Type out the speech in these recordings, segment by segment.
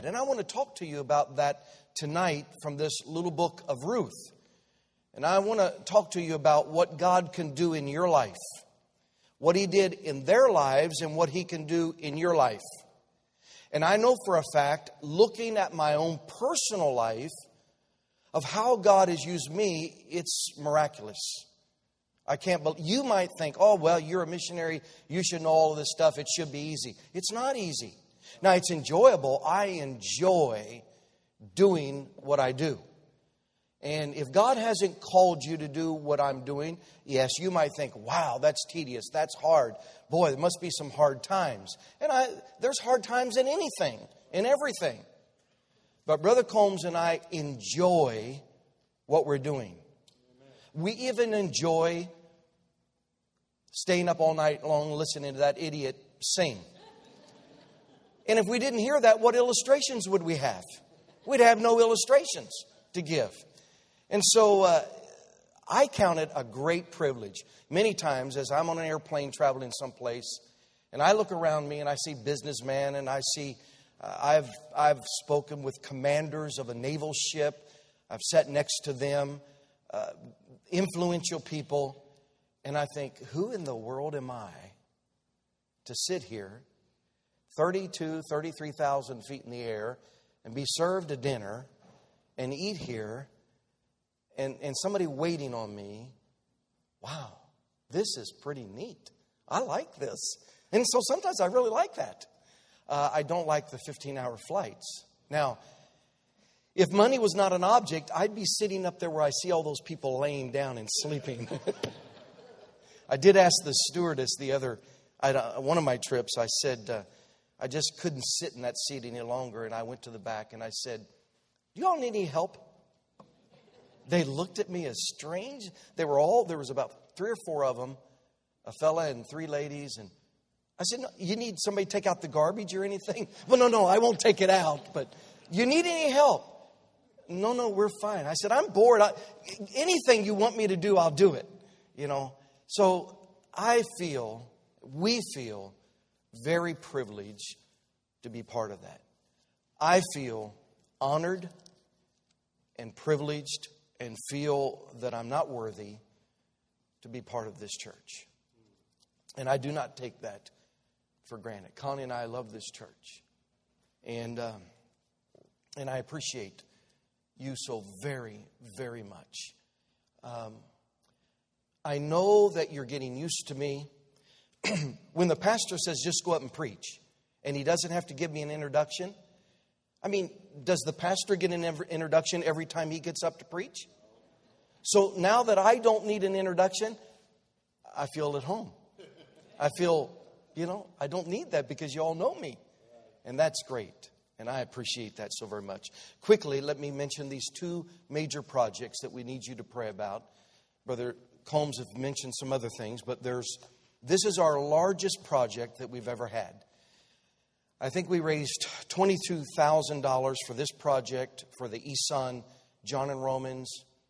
And I want to talk to you about that tonight from this little book of Ruth. And I want to talk to you about what God can do in your life, what He did in their lives and what He can do in your life. And I know for a fact, looking at my own personal life, of how God has used me, it's miraculous. I can't believe. You might think, oh, well, you're a missionary. You should know all of this stuff. It should be easy. It's not easy. Now, it's enjoyable. I enjoy doing what I do. And if God hasn't called you to do what I'm doing, yes, you might think, wow, that's tedious. That's hard. Boy, there must be some hard times. And there's hard times in anything, in everything. But Brother Combs and I enjoy what we're doing. We even enjoy staying up all night long listening to that idiot sing. And if we didn't hear that, what illustrations would we have? We'd have no illustrations to give. And so I count it a great privilege. Many times as I'm on an airplane traveling someplace, and I look around me and I see businessmen and I see... I've spoken with commanders of a naval ship. I've sat next to them, influential people. And I think, who in the world am I to sit here 33,000 feet in the air and be served a dinner and eat here and somebody waiting on me? Wow, this is pretty neat. I like this. And so sometimes I really like that. I don't like the 15-hour flights. Now, if money was not an object, I'd be sitting up there where I see all those people laying down and sleeping. I did ask the stewardess one of my trips, I said, I just couldn't sit in that seat any longer. And I went to the back and I said, do you all need any help? They looked at me as strange. There was about 3 or 4 of them, a fella and 3 ladies, and I said, no, you need somebody to take out the garbage or anything? Well, no, I won't take it out. But you need any help? No, we're fine. I said, I'm bored. Anything you want me to do, I'll do it. So we feel very privileged to be part of that. I feel honored and privileged and feel that I'm not worthy to be part of this church. And I do not take that for granted. Connie and I love this church. And I appreciate you so very, very much. I know that you're getting used to me. When the pastor says, just go up and preach, and he doesn't have to give me an introduction. I mean, does the pastor get an introduction every time he gets up to preach? So now that I don't need an introduction, I feel at home. I feel... I don't need that because you all know me. And that's great. And I appreciate that so very much. Quickly, let me mention these 2 major projects that we need you to pray about. Brother Combs have mentioned some other things, but this is our largest project that we've ever had. I think we raised $22,000 for this project for the Isan, John and Romans.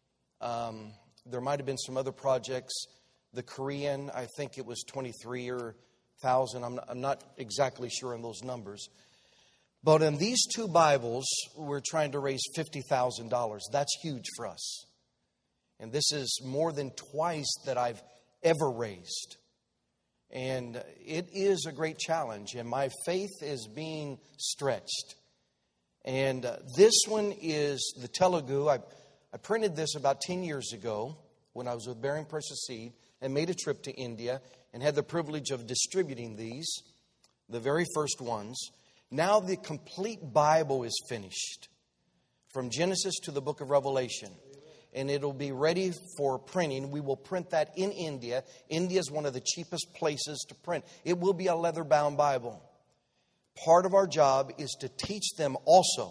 There might have been some other projects. The Korean, I think it was 23 or 1,000. I'm not exactly sure on those numbers. But in these 2 Bibles, we're trying to raise $50,000. That's huge for us. And this is more than twice that I've ever raised. And it is a great challenge. And my faith is being stretched. And this one is the Telugu. I printed this about 10 years ago when I was with Bearing Precious Seed and made a trip to India and had the privilege of distributing these, the very first ones. Now the complete Bible is finished, from Genesis to the book of Revelation. And it'll be ready for printing. We will print that in India. India is one of the cheapest places to print. It will be a leather-bound Bible. Part of our job is to teach them also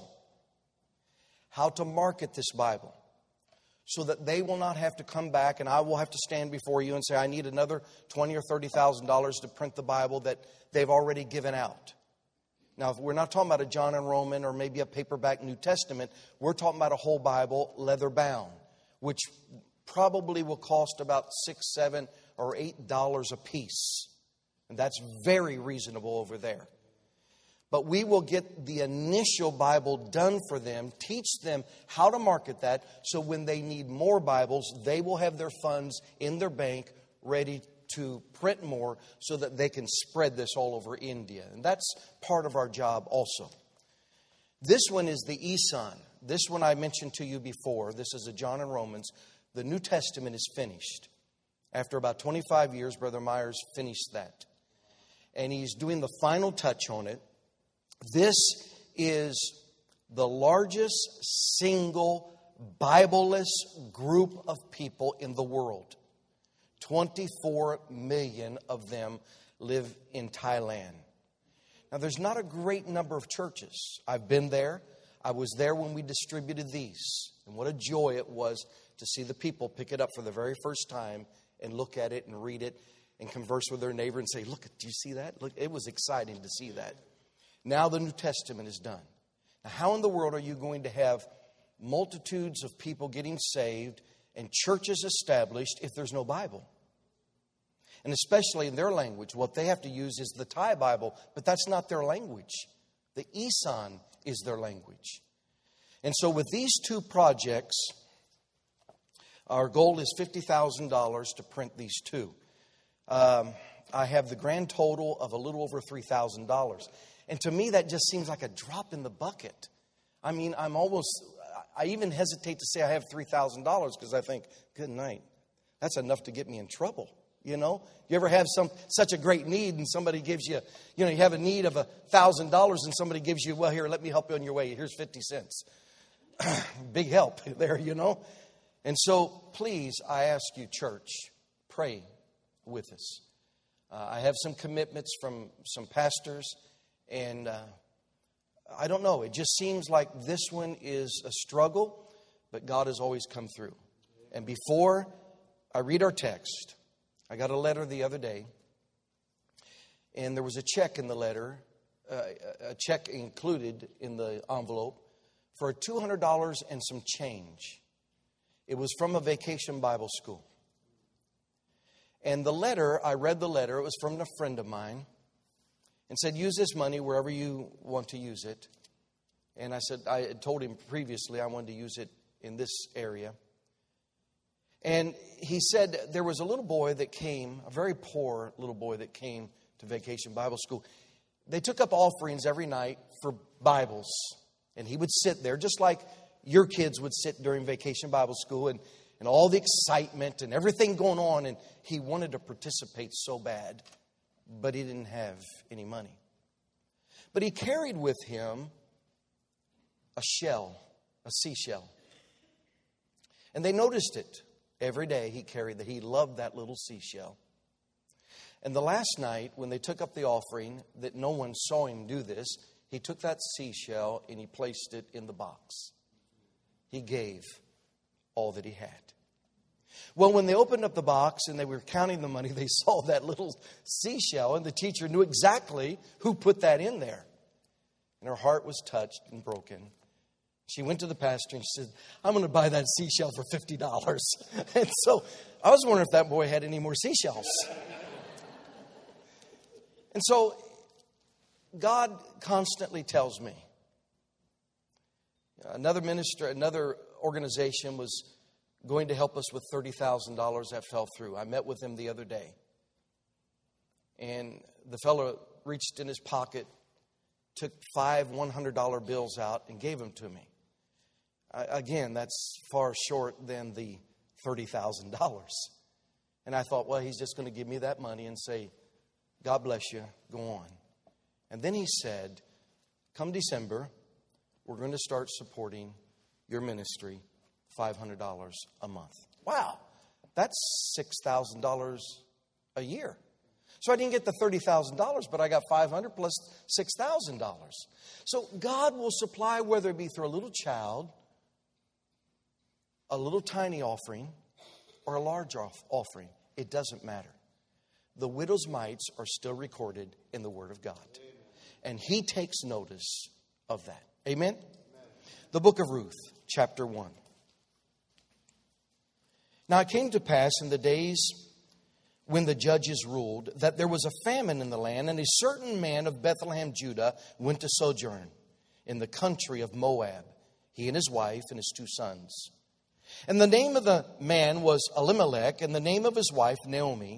how to market this Bible, so that they will not have to come back and I will have to stand before you and say, I need another $20,000 or $30,000 to print the Bible that they've already given out. Now, if we're not talking about a John and Roman or maybe a paperback New Testament, we're talking about a whole Bible, leather bound, which probably will cost about $6, $7, or $8 a piece. And that's very reasonable over there. But we will get the initial Bible done for them, teach them how to market that, so when they need more Bibles, they will have their funds in their bank ready to print more so that they can spread this all over India. And that's part of our job also. This one is the Eson. This one I mentioned to you before. This is a John and Romans. The New Testament is finished. After about 25 years, Brother Myers finished that. And he's doing the final touch on it. This is the largest single Bibleless group of people in the world. 24 million of them live in Thailand. Now, there's not a great number of churches. I've been there. I was there when we distributed these. And what a joy it was to see the people pick it up for the very first time and look at it and read it and converse with their neighbor and say, look, do you see that? Look, it was exciting to see that. Now the New Testament is done. Now, how in the world are you going to have multitudes of people getting saved and churches established if there's no Bible? And especially in their language, what they have to use is the Thai Bible, but that's not their language. The Eson is their language. And so with these two projects, our goal is $50,000 to print these two. I have the grand total of a little over $3,000. And to me, that just seems like a drop in the bucket. I mean, I even hesitate to say I have $3,000 because I think, good night, that's enough to get me in trouble. You know, you ever have such a great need and somebody gives you, you have a need of $1,000 and somebody gives you, well, here, let me help you on your way. Here's 50 cents. Big help there, And so, please, I ask you, church, pray with us. I have some commitments from some pastors, and I don't know. It just seems like this one is a struggle, but God has always come through. And before I read our text, I got a letter the other day, and there was a check in the letter, a check included in the envelope for $200 and some change. It was from a Vacation Bible School. And the letter, I read the letter, it was from a friend of mine, and said, use this money wherever you want to use it. And I said, I had told him previously I wanted to use it in this area. And he said there was a little boy that came, a very poor little boy that came to Vacation Bible School. They took up offerings every night for Bibles. And he would sit there just like your kids would sit during Vacation Bible School and all the excitement and everything going on. And he wanted to participate so bad, but he didn't have any money. But he carried with him a shell, a seashell. And they noticed it. Every day he carried that. He loved that little seashell. And the last night when they took up the offering, that no one saw him do this, he took that seashell and he placed it in the box. He gave all that he had. Well, when they opened up the box and they were counting the money, they saw that little seashell, and the teacher knew exactly who put that in there. And her heart was touched and broken. She went to the pastor and she said, I'm going to buy that seashell for $50. And so I was wondering if that boy had any more seashells. And so God constantly tells me. Another minister, another organization was going to help us with $30,000 that fell through. I met with him the other day. And the fellow reached in his pocket, took 5 $100 bills out and gave them to me. Again, that's far short than the $30,000. And I thought, well, he's just going to give me that money and say, God bless you, go on. And then he said, come December, we're going to start supporting your ministry, $500 a month. Wow, that's $6,000 a year. So I didn't get the $30,000, but I got $500 plus $6,000. So God will supply, whether it be through a little child, a little tiny offering, or a large offering. It doesn't matter. The widow's mites are still recorded in the Word of God. And He takes notice of that. Amen? The book of Ruth, chapter 1. Now it came to pass in the days when the judges ruled, that there was a famine in the land, and a certain man of Bethlehem, Judah, went to sojourn in the country of Moab, he and his wife and his 2 sons. And the name of the man was Elimelech, and the name of his wife Naomi,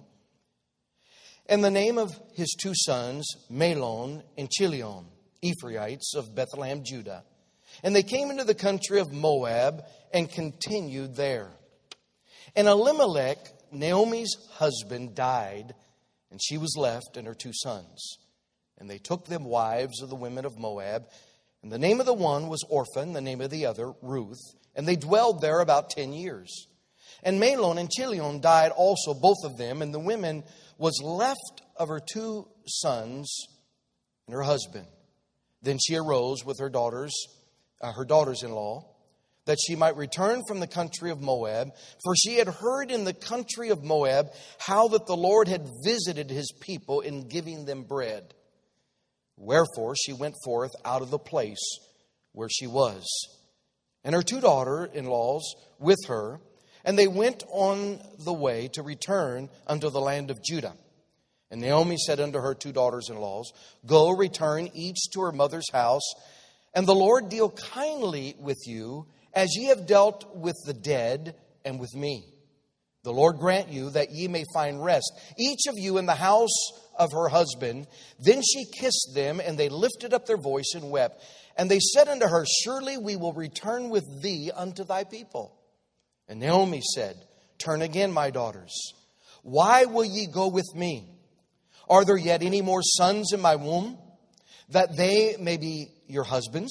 and the name of his 2 sons Mahlon and Chilion, Ephrathites of Bethlehem, Judah. And they came into the country of Moab and continued there. And Elimelech, Naomi's husband, died, and she was left and her 2 sons. And they took them wives of the women of Moab. And the name of the one was Orphan, the name of the other Ruth. And they dwelled there about 10 years. And Mahlon and Chilion died also, both of them. And the woman was left of her 2 sons and her husband. Then she arose with her daughters-in-law, that she might return from the country of Moab. For she had heard in the country of Moab how that the Lord had visited his people in giving them bread. Wherefore she went forth out of the place where she was, and her 2 daughter-in-laws with her, and they went on the way to return unto the land of Judah. And Naomi said unto her 2 daughters-in-laws, Go, return each to her mother's house, and the Lord deal kindly with you, as ye have dealt with the dead and with me. The Lord grant you that ye may find rest, each of you in the house of her husband. Then she kissed them, and they lifted up their voice and wept. And they said unto her, Surely we will return with thee unto thy people. And Naomi said, Turn again, my daughters. Why will ye go with me? Are there yet any more sons in my womb, that they may be your husbands?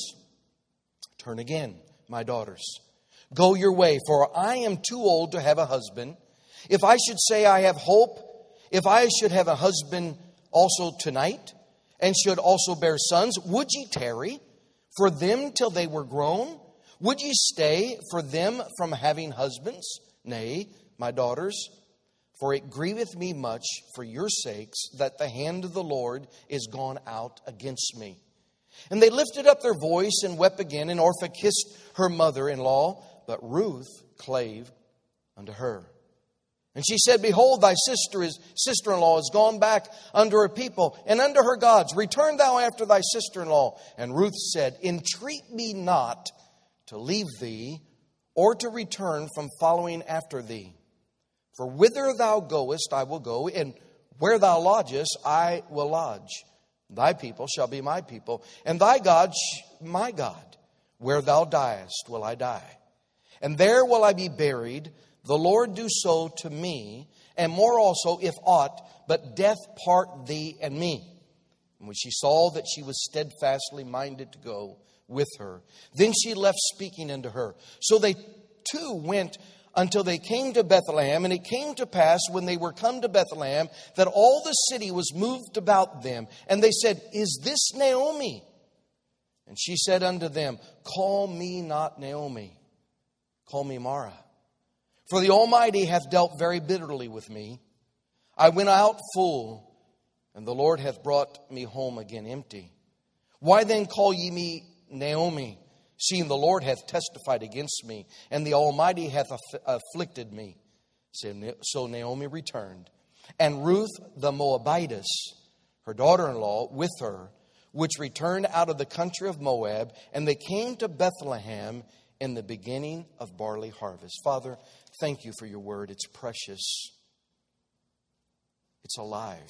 Turn again, my daughters. Go your way, for I am too old to have a husband. If I should say I have hope, if I should have a husband also tonight, and should also bear sons, would ye tarry for them till they were grown? Would ye stay for them from having husbands? Nay, my daughters, for it grieveth me much for your sakes that the hand of the Lord is gone out against me. And they lifted up their voice and wept again, and Orpah kissed her mother-in-law, but Ruth clave unto her. And she said, Behold, thy sister-in-law is gone back unto her people and unto her gods. Return thou after thy sister-in-law. And Ruth said, Entreat me not to leave thee, or to return from following after thee. For whither thou goest, I will go, and where thou lodgest, I will lodge. Thy people shall be my people, and thy God my God. Where thou diest, will I die. And there will I be buried. The Lord do so to me, and more also, if aught but death part thee and me. And when she saw that she was steadfastly minded to go with her, then she left speaking unto her. So they two went until they came to Bethlehem. And it came to pass, when they were come to Bethlehem, that all the city was moved about them. And they said, Is this Naomi? And she said unto them, Call me not Naomi, call me Mara. For the Almighty hath dealt very bitterly with me. I went out full, and the Lord hath brought me home again empty. Why then call ye me Naomi, seeing the Lord hath testified against me, and the Almighty hath afflicted me? So Naomi returned. And Ruth the Moabitess, her daughter-in-law, with her, which returned out of the country of Moab, and they came to Bethlehem in the beginning of barley harvest. Father, thank you for your word. It's precious. It's alive.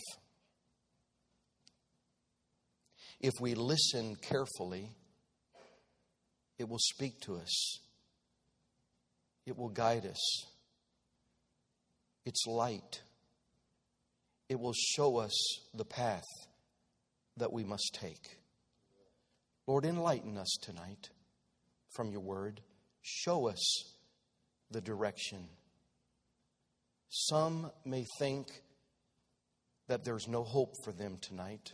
If we listen carefully, it will speak to us. It will guide us. It's light. It will show us the path that we must take. Lord, enlighten us tonight from your word. Show us the direction. Some may think that there's no hope for them tonight.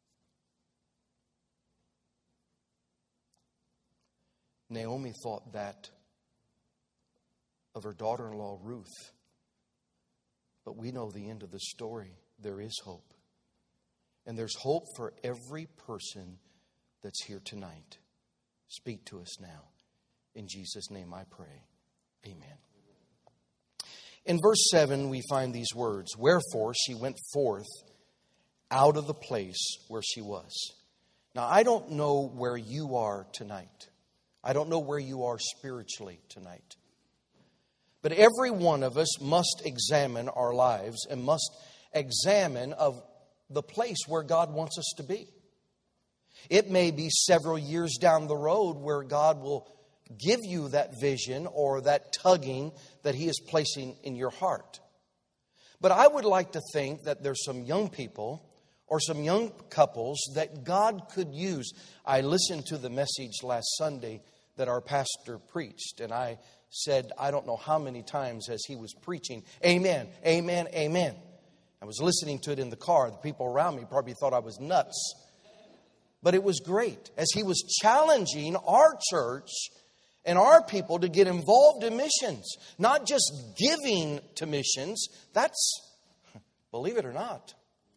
Naomi thought that of her daughter-in-law Ruth. But we know the end of the story. There is hope. And there's hope for every person that's here tonight. Speak to us now. In Jesus' name I pray. Amen. In verse 7, we find these words, "Wherefore she went forth out of the place where she was." Now, I don't know where you are tonight. I don't know where you are spiritually tonight. But every one of us must examine our lives and must examine of the place where God wants us to be. It may be several years down the road where God will give you that vision or that tugging that He is placing in your heart. But I would like to think that there's some young people or some young couples that God could use. I listened to the message last Sunday that our pastor preached, and I said, I don't know how many times as he was preaching, "Amen, amen, amen." I was listening to it in the car. The people around me probably thought I was nuts. But it was great as he was challenging our church and our people to get involved in missions. Not just giving to missions. That's, believe it or not,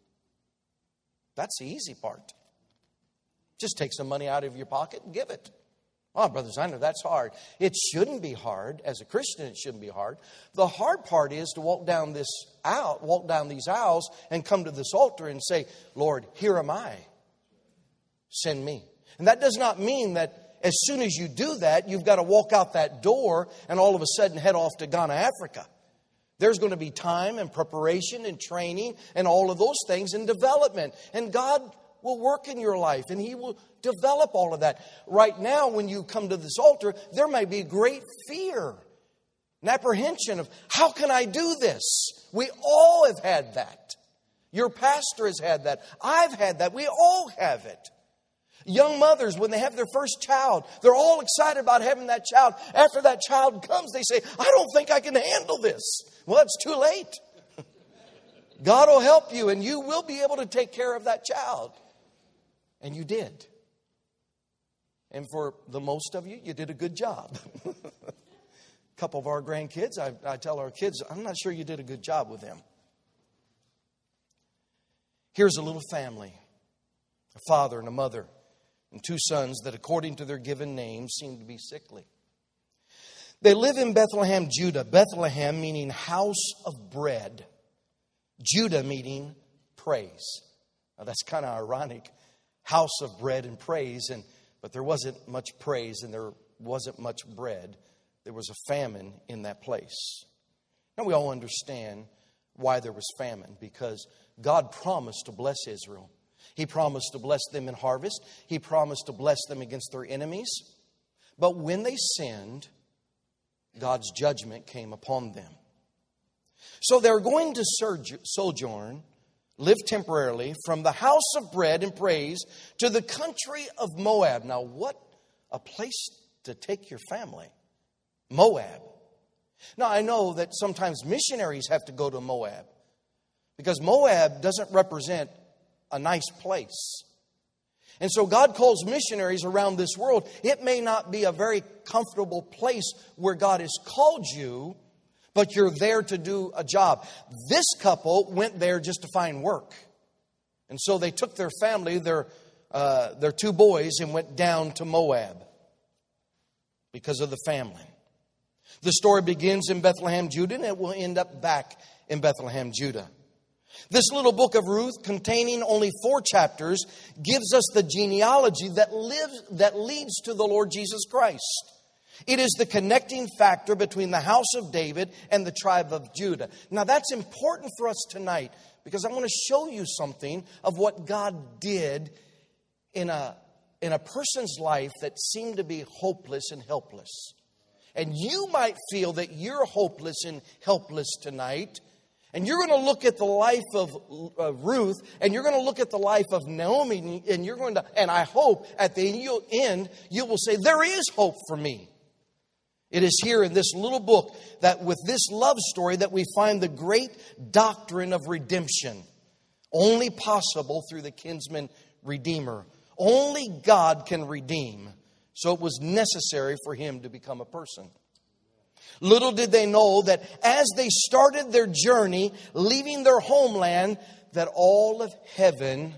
that's the easy part. Just take some money out of your pocket and give it. Oh, brothers, I know that's hard. It shouldn't be hard. As a Christian, it shouldn't be hard. The hard part is to walk down these aisles and come to this altar and say, "Lord, here am I. Send me." And that does not mean that as soon as you do that, you've got to walk out that door and all of a sudden head off to Ghana, Africa. There's going to be time and preparation and training and all of those things and development. And God will work in your life and He will develop all of that. Right now, when you come to this altar, there may be great fear and apprehension of, how can I do this? We all have had that. Your pastor has had that. I've had that. We all have it. Young mothers, when they have their first child, they're all excited about having that child. After that child comes, they say, "I don't think I can handle this." Well, it's too late. God will help you and you will be able to take care of that child. And you did. And for the most of you, you did a good job. A couple of our grandkids, I tell our kids, I'm not sure you did a good job with them. Here's a little family, a father and a mother, and two sons that according to their given names seem to be sickly. They live in Bethlehem, Judah. Bethlehem meaning house of bread. Judah meaning praise. Now that's kind of ironic. House of bread and praise. But there wasn't much praise and there wasn't much bread. There was a famine in that place. Now we all understand why there was famine. Because God promised to bless Israel. He promised to bless them in harvest. He promised to bless them against their enemies. But when they sinned, God's judgment came upon them. So they're going to sojourn, live temporarily, from the house of bread and praise to the country of Moab. Now, what a place to take your family. Moab. Now, I know that sometimes missionaries have to go to Moab because Moab doesn't represent a nice place. And so God calls missionaries around this world. It may not be a very comfortable place where God has called you, but you're there to do a job. This couple went there just to find work. And so they took their family, their two boys, and went down to Moab because of the famine. The story begins in Bethlehem, Judah, and it will end up back in Bethlehem, Judah. This little book of Ruth, containing only 4 chapters, gives us the genealogy that leads to the Lord Jesus Christ. It is the connecting factor between the house of David and the tribe of Judah. Now that's important for us tonight because I want to show you something of what God did in a person's life that seemed to be hopeless and helpless. And you might feel that you're hopeless and helpless tonight. And you're going to look at the life of Ruth, and you're going to look at the life of Naomi, and I hope at the end you will say, there is hope for me. It is here in this little book that with this love story that we find the great doctrine of redemption. Only possible through the kinsman redeemer. Only God can redeem. So it was necessary for Him to become a person. Little did they know that as they started their journey, leaving their homeland, that all of heaven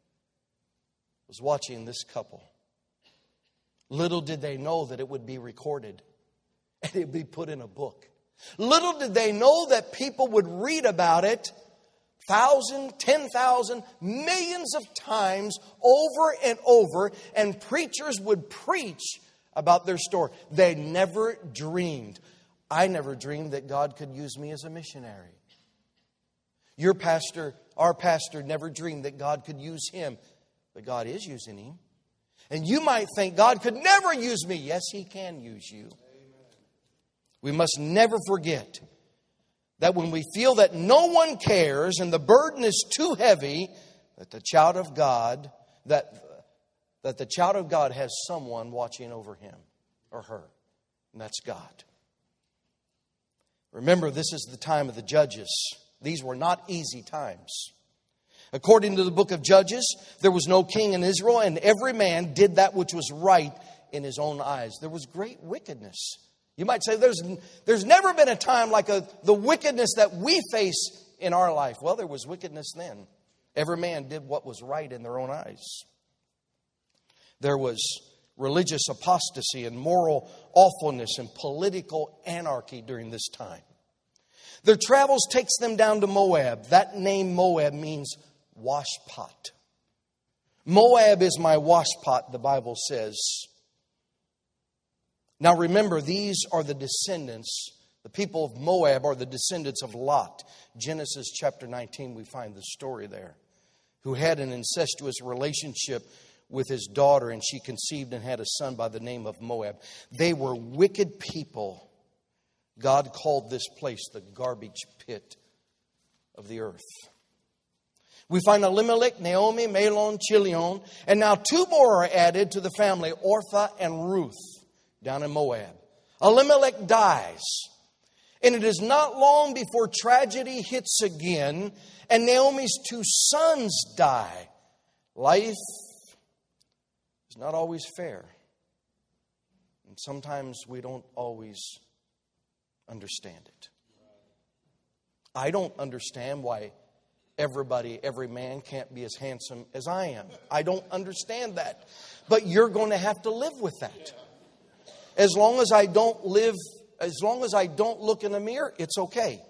was watching this couple. Little did they know that it would be recorded and it would be put in a book. Little did they know that people would read about it 1,000, 10,000, millions of times over and over, and preachers would preach about their story. They never dreamed. I never dreamed that God could use me as a missionary. Your pastor, our pastor, never dreamed that God could use him, but God is using him. And you might think God could never use me. Yes, He can use you. We must never forget that when we feel that no one cares and the burden is too heavy, that the child of God, that the child of God has someone watching over him or her, and that's God. Remember, this is the time of the judges. These were not easy times. According to the book of Judges, there was no king in Israel, and every man did that which was right in his own eyes. There was great wickedness. You might say there's never been a time like the wickedness that we face in our life. Well, there was wickedness then. Every man did what was right in their own eyes. There was religious apostasy and moral awfulness and political anarchy during this time. Their travels takes them down to Moab. That name Moab means washpot. Moab is my washpot, the Bible says. Now remember, these are the descendants. The people of Moab are the descendants of Lot. Genesis chapter 19, we find the story there. Who had an incestuous relationship with his daughter, and she conceived and had a son by the name of Moab. They were wicked people. God called this place the garbage pit of the earth. We find Elimelech, Naomi, Mahlon, Chilion, and now two more are added to the family, Orpah and Ruth, down in Moab. Elimelech dies, and it is not long before tragedy hits again, and Naomi's two sons die. Life is not always fair, and sometimes we don't always understand it. I don't understand why every man can't be as handsome as I am. I don't understand that. But you're going to have to live with that. As long as I don't look in the mirror, it's okay.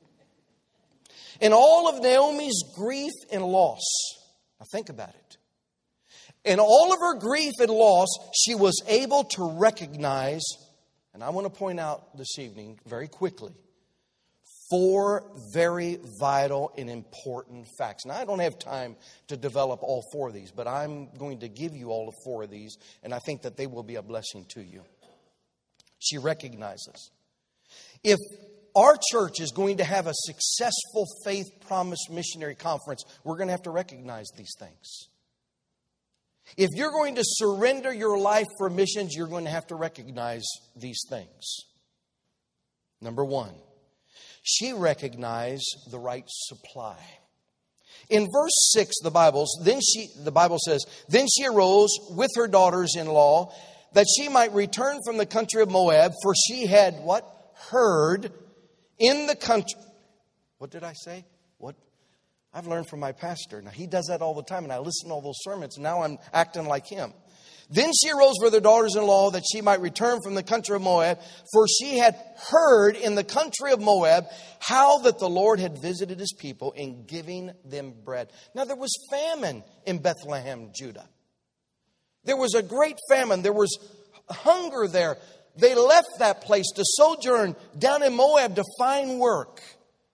In all of Naomi's grief and loss, now think about it. In all of her grief and loss, she was able to recognize, and I want to point out this evening very quickly, 4 very vital and important facts. Now, I don't have time to develop all 4 of these, but I'm going to give you all 4 of these, and I think that they will be a blessing to you. She recognizes. If our church is going to have a successful Faith Promise Missionary Conference, we're going to have to recognize these things. If you're going to surrender your life for missions, you're going to have to recognize these things. Number 1, she recognized the right supply. In verse 6, the Bible says, "Then she arose with her daughters-in-law, that she might return from the country of Moab, for she had," what? "Heard in the country." What did I say? What? I've learned from my pastor. Now, he does that all the time, and I listen to all those sermons, and now I'm acting like him. "Then she arose with her daughters-in-law, that she might return from the country of Moab, for she had heard in the country of Moab how that the Lord had visited His people in giving them bread." Now, there was famine in Bethlehem, Judah. There was a great famine. There was hunger there. They left that place to sojourn down in Moab to find work.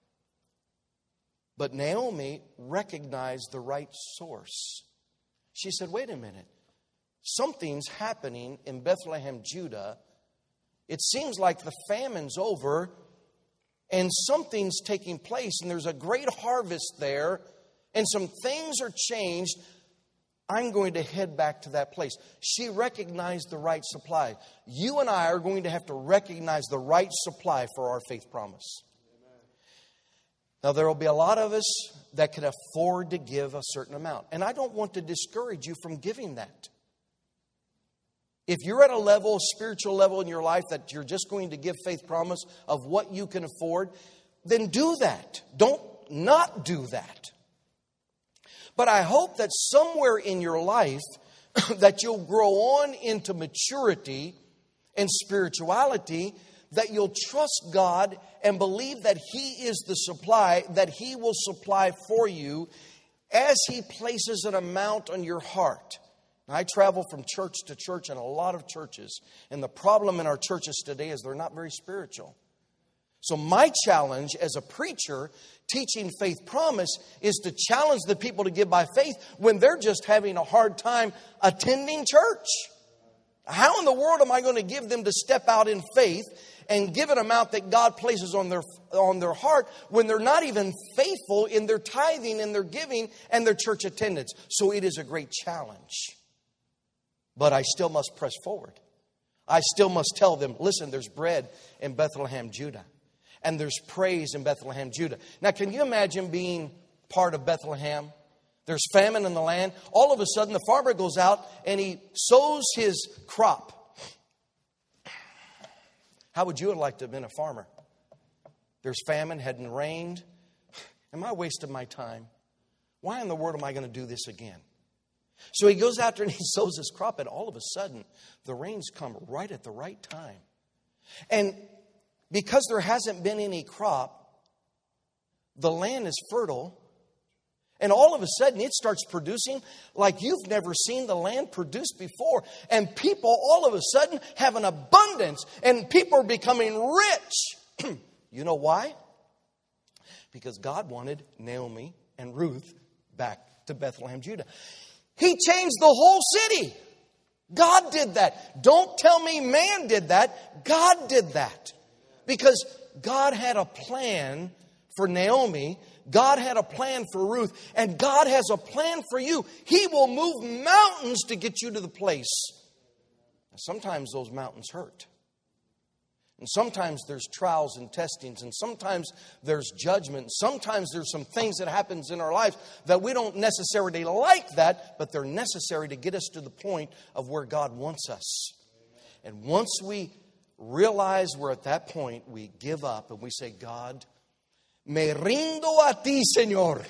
But Naomi recognized the right source. She said, wait a minute. Something's happening in Bethlehem, Judah. It seems like the famine's over and something's taking place, and there's a great harvest there, and some things are changed. I'm going to head back to that place. She recognized the right supply. You and I are going to have to recognize the right supply for our faith promise. Amen. Now, there will be a lot of us that can afford to give a certain amount. And I don't want to discourage you from giving that. If you're at a spiritual level in your life that you're just going to give faith promise of what you can afford, then do that. Don't not do that. But I hope that somewhere in your life that you'll grow on into maturity and spirituality, that you'll trust God and believe that He is the supply, that He will supply for you as He places an amount on your heart. Now, I travel from church to church in a lot of churches, and the problem in our churches today is they're not very spiritual. So my challenge as a preacher teaching Faith Promise is to challenge the people to give by faith when they're just having a hard time attending church. How in the world am I going to give them to step out in faith and give an amount that God places on their heart when they're not even faithful in their tithing and their giving and their church attendance? So it is a great challenge. But I still must press forward. I still must tell them, listen, there's bread in Bethlehem, Judah. And there's praise in Bethlehem, Judah. Now, can you imagine being part of Bethlehem? There's famine in the land. All of a sudden, the farmer goes out and he sows his crop. How would you have liked to have been a farmer? There's famine, hadn't rained. Am I wasting my time? Why in the world am I going to do this again? So he goes out there and he sows his crop, and all of a sudden, the rains come right at the right time. And because there hasn't been any crop, the land is fertile. And all of a sudden, it starts producing like you've never seen the land produce before. And people all of a sudden have an abundance. And people are becoming rich. You know why? Because God wanted Naomi and Ruth back to Bethlehem, Judah. He changed the whole city. God did that. Don't tell me man did that. God did that. Because God had a plan for Naomi. God had a plan for Ruth. And God has a plan for you. He will move mountains to get you to the place. Sometimes those mountains hurt. And sometimes there's trials and testings. And sometimes there's judgment. Sometimes there's some things that happens in our lives that we don't necessarily like that, but they're necessary to get us to the point of where God wants us. And once we realize we're at that point, we give up and we say, God, me rindo a ti, Señor.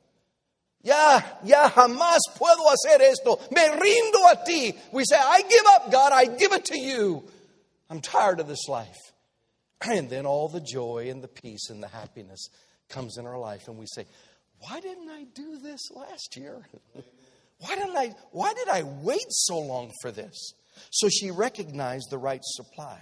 Ya jamás puedo hacer esto. Me rindo a ti. We say, I give up, God. I give it to you. I'm tired of this life. And then all the joy and the peace and the happiness comes in our life. And we say, why didn't I do this last year? Why did I wait so long for this? So she recognized the right supply.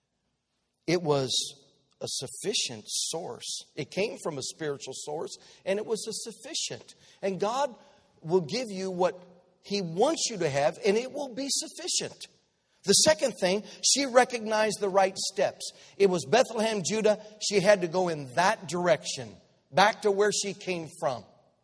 It was a sufficient source. It came from a spiritual source, and it was a sufficient. And God will give you what He wants you to have, and it will be sufficient. The second thing, she recognized the right steps. It was Bethlehem, Judah. She had to go in that direction, back to where she came from.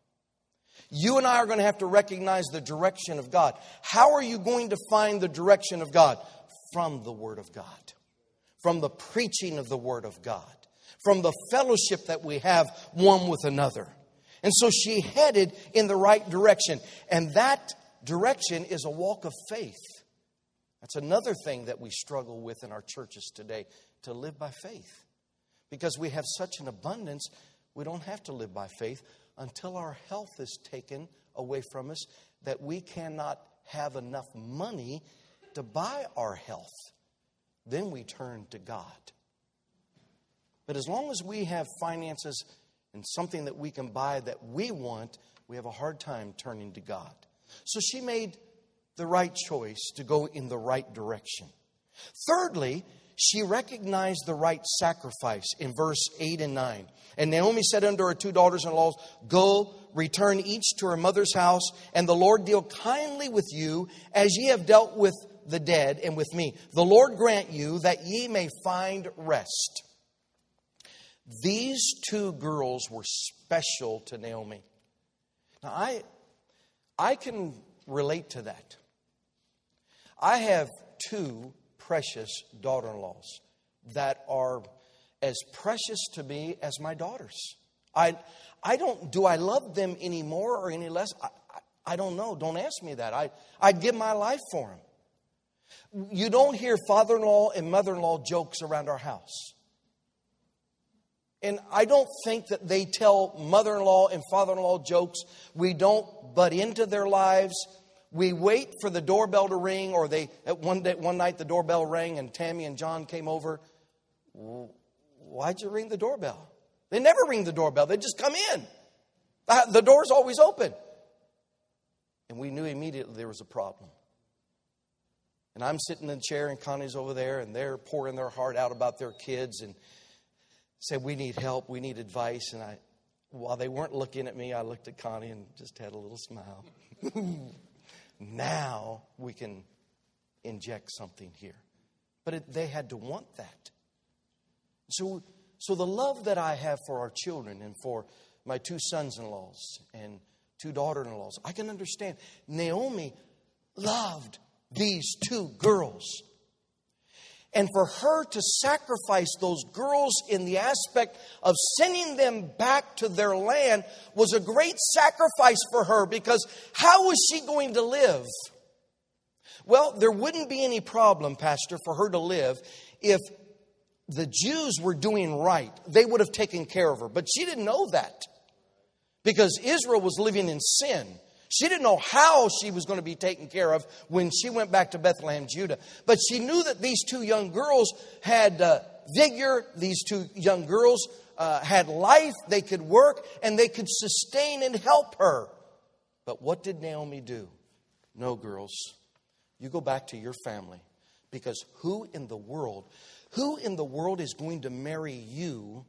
You and I are going to have to recognize the direction of God. How are you going to find the direction of God? From the Word of God. From the preaching of the Word of God. From the fellowship that we have one with another. And so she headed in the right direction. And that direction is a walk of faith. That's another thing that we struggle with in our churches today, to live by faith. Because we have such an abundance, we don't have to live by faith until our health is taken away from us, that we cannot have enough money to buy our health. Then we turn to God. But as long as we have finances and something that we can buy that we want, we have a hard time turning to God. So she made the right choice to go in the right direction. Thirdly, she recognized the right sacrifice in verse 8 and 9. And Naomi said unto her two daughters-in-law, Go, return each to her mother's house, and the Lord deal kindly with you as ye have dealt with the dead and with me. The Lord grant you that ye may find rest. These two girls were special to Naomi. Now, I can relate to that. I have two precious daughter-in-laws that are as precious to me as my daughters. Do I love them any more or any less? I don't know. Don't ask me that. I'd give my life for them. You don't hear father-in-law and mother-in-law jokes around our house. And I don't think that they tell mother-in-law and father-in-law jokes. We don't butt into their lives. We wait for the doorbell to ring, or one night the doorbell rang and Tammy and John came over. Why'd you ring the doorbell? They never ring the doorbell. They just come in. The door's always open. And we knew immediately there was a problem. And I'm sitting in the chair and Connie's over there and they're pouring their heart out about their kids and said, we need help, we need advice. And while they weren't looking at me, I looked at Connie and just had a little smile. Now we can inject something here. But they had to want that. So the love that I have for our children and for my 2 sons-in-laws and 2 daughter-in-laws, I can understand. Naomi loved these 2 girls. And for her to sacrifice those girls in the aspect of sending them back to their land was a great sacrifice for her, because how was she going to live? Well, there wouldn't be any problem, Pastor, for her to live if the Jews were doing right. They would have taken care of her. But she didn't know that, because Israel was living in sin. She didn't know how she was going to be taken care of when she went back to Bethlehem, Judah. But she knew that these 2 young girls had vigor. These 2 young girls had life. They could work and they could sustain and help her. But what did Naomi do? No, girls, you go back to your family, because who in the world is going to marry you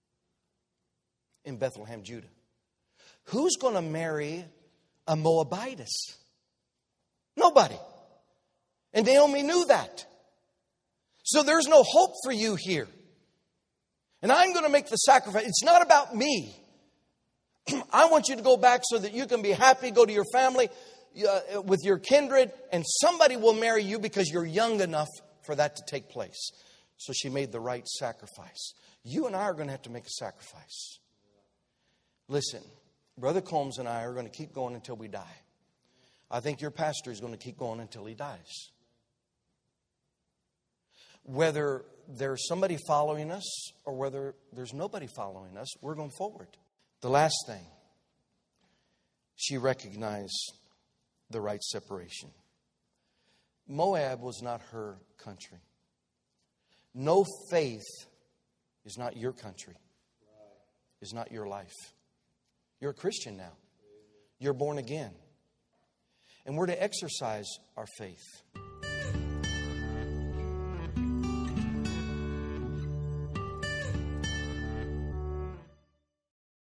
in Bethlehem, Judah? Who's going to marry a Moabitess? Nobody. And Naomi knew that. So there's no hope for you here. And I'm going to make the sacrifice. It's not about me. I want you to go back so that you can be happy, go to your family with your kindred, and somebody will marry you because you're young enough for that to take place. So she made the right sacrifice. You and I are going to have to make a sacrifice. Listen, Brother Combs and I are going to keep going until we die. I think your pastor is going to keep going until he dies. Whether there's somebody following us or whether there's nobody following us, we're going forward. The last thing, she recognized the right separation. Moab was not her country. No faith is not your country, is not your life. You're a Christian now. You're born again. And we're to exercise our faith.